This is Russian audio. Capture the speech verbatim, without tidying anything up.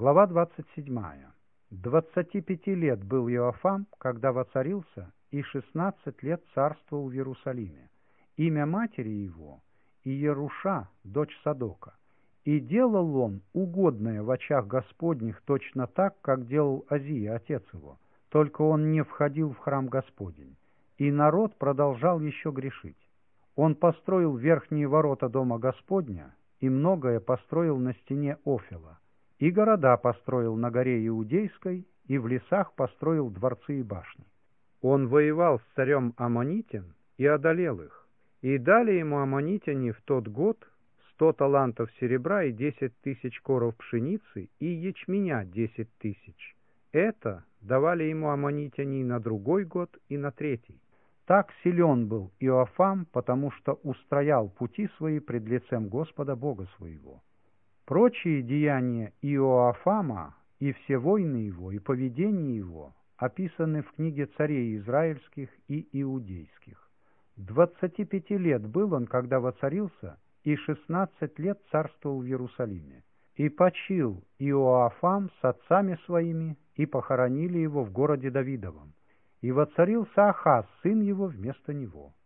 Глава двадцать седьмая. Двадцати пяти лет был Иоафам, когда воцарился, и шестнадцать лет царствовал в Иерусалиме. Имя матери его Иеруша, дочь Садока. И делал он угодное в очах Господних точно так, как делал Азия, отец его, только он не входил в храм Господень. И народ продолжал еще грешить. Он построил верхние ворота дома Господня, и многое построил на стене Офела, и города построил на горе Иудейской, и в лесах построил дворцы и башни. Он воевал с царем Аммонитин и одолел их, и дали ему аммонитяне в тот год сто талантов серебра и десять тысяч коров пшеницы и ячменя десять тысяч. Это давали ему аммонитяне и на другой год, и на третий. Так силен был Иоафам, потому что устроял пути свои пред лицем Господа Бога своего. Прочие деяния Иоафама, и все войны его, и поведение его описаны в книге царей израильских и иудейских. Двадцати пяти лет был он, когда воцарился, и шестнадцать лет царствовал в Иерусалиме. И почил Иоафам с отцами своими, и похоронили его в городе Давидовом. И воцарился Ахаз, сын его, вместо него.